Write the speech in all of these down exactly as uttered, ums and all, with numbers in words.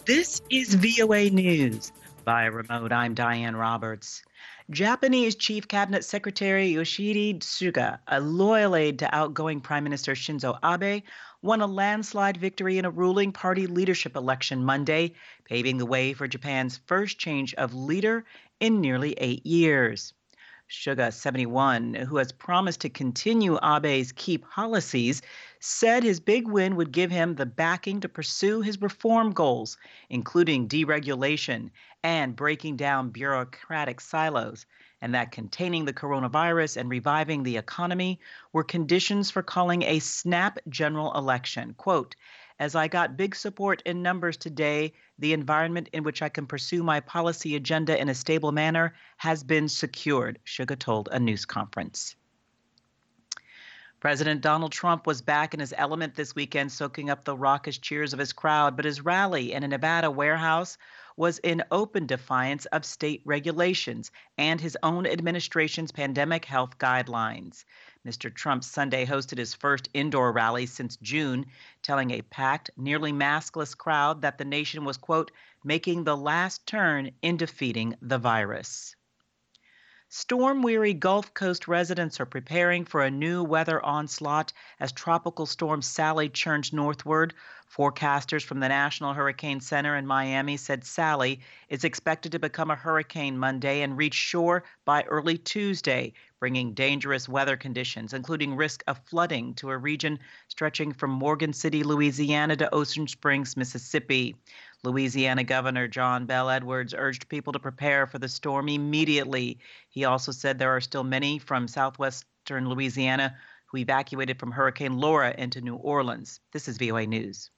This is V O A News. Via remote, I'm Diane Roberts. Japanese Chief Cabinet Secretary Yoshihide Suga, a loyal aide to outgoing Prime Minister Shinzo Abe, won a landslide victory in a ruling party leadership election Monday, paving the way for Japan's first change of leader in nearly eight years. Suga, seventy-one, who has promised to continue Abe's key policies, said his big win would give him the backing to pursue his reform goals, including deregulation and breaking down bureaucratic silos, and that containing the coronavirus and reviving the economy were conditions for calling a snap general election. Quote, "As I got big support in numbers today, the environment in which I can pursue my policy agenda in a stable manner has been secured," Suga told a news conference. President Donald Trump was back in his element this weekend, soaking up the raucous cheers of his crowd, but his rally in a Nevada warehouse was in open defiance of state regulations and his own administration's pandemic health guidelines. Mister Trump Sunday hosted his first indoor rally since June, telling a packed, nearly maskless crowd that the nation was, quote, making the last turn in defeating the virus. Storm-weary Gulf Coast residents are preparing for a new weather onslaught as Tropical Storm Sally churns northward. Forecasters from the National Hurricane Center in Miami said Sally is expected to become a hurricane Monday and reach shore by early Tuesday, bringing dangerous weather conditions, including risk of flooding to a region stretching from Morgan City, Louisiana to Ocean Springs, Mississippi. Louisiana Governor John Bel Edwards urged people to prepare for the storm immediately. He also said there are still many from southwestern Louisiana who evacuated from Hurricane Laura into New Orleans. This is V O A News.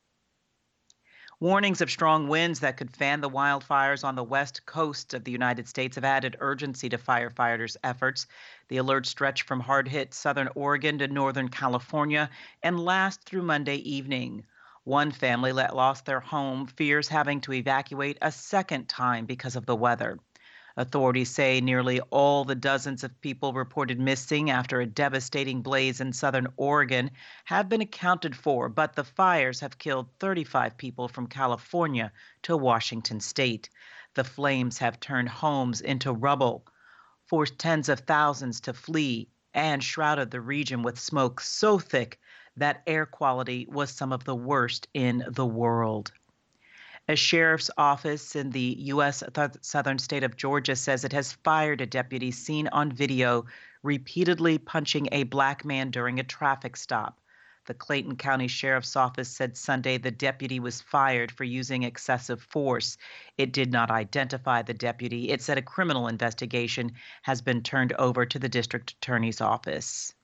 Warnings of strong winds that could fan the wildfires on the west coast of the United States have added urgency to firefighters' efforts. The alerts stretch from hard-hit southern Oregon to northern California and last through Monday evening. One family that lost their home fears having to evacuate a second time because of the weather. Authorities say nearly all the dozens of people reported missing after a devastating blaze in southern Oregon have been accounted for, but the fires have killed thirty-five people from California to Washington state. The flames have turned homes into rubble, forced tens of thousands to flee, and shrouded the region with smoke so thick that air quality was some of the worst in the world. A sheriff's office in the U S th- southern state of Georgia says it has fired a deputy seen on video repeatedly punching a black man during a traffic stop. The Clayton County Sheriff's Office said Sunday the deputy was fired for using excessive force. It did not identify the deputy. It said a criminal investigation has been turned over to the district attorney's office.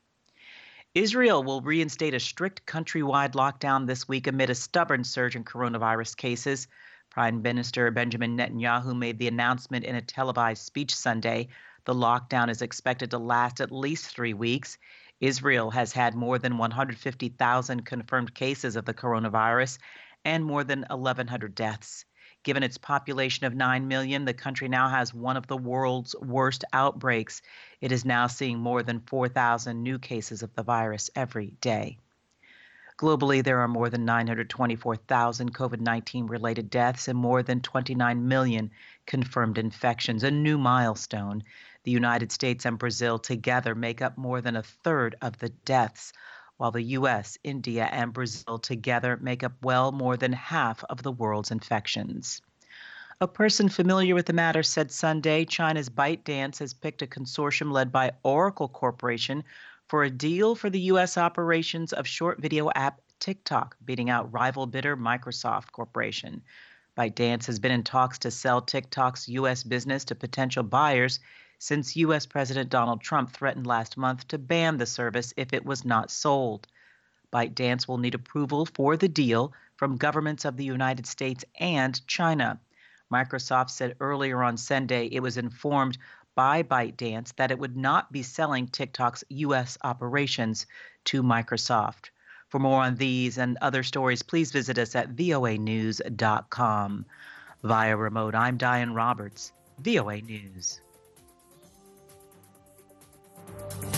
Israel will reinstate a strict countrywide lockdown this week amid a stubborn surge in coronavirus cases. Prime Minister Benjamin Netanyahu made the announcement in a televised speech Sunday. The lockdown is expected to last at least three weeks. Israel has had more than one hundred fifty thousand confirmed cases of the coronavirus and more than eleven hundred deaths. Given its population of nine million, the country now has one of the world's worst outbreaks. It is now seeing more than four thousand new cases of the virus every day. Globally, there are more than nine hundred twenty-four thousand COVID nineteen related deaths and more than twenty-nine million confirmed infections, a new milestone. The United States and Brazil together make up more than a third of the deaths, while the U S, India, and Brazil together make up well more than half of the world's infections. A person familiar with the matter said Sunday China's ByteDance has picked a consortium led by Oracle Corporation for a deal for the U S operations of short video app TikTok, beating out rival bidder Microsoft Corporation. ByteDance has been in talks to sell TikTok's U S business to potential buyers since U S President Donald Trump threatened last month to ban the service if it was not sold. ByteDance will need approval for the deal from governments of the United States and China. Microsoft said earlier on Sunday it was informed by ByteDance that it would not be selling TikTok's U S operations to Microsoft. For more on these and other stories, please visit us at V O A news dot com. Via remote, I'm Diane Roberts, V O A News.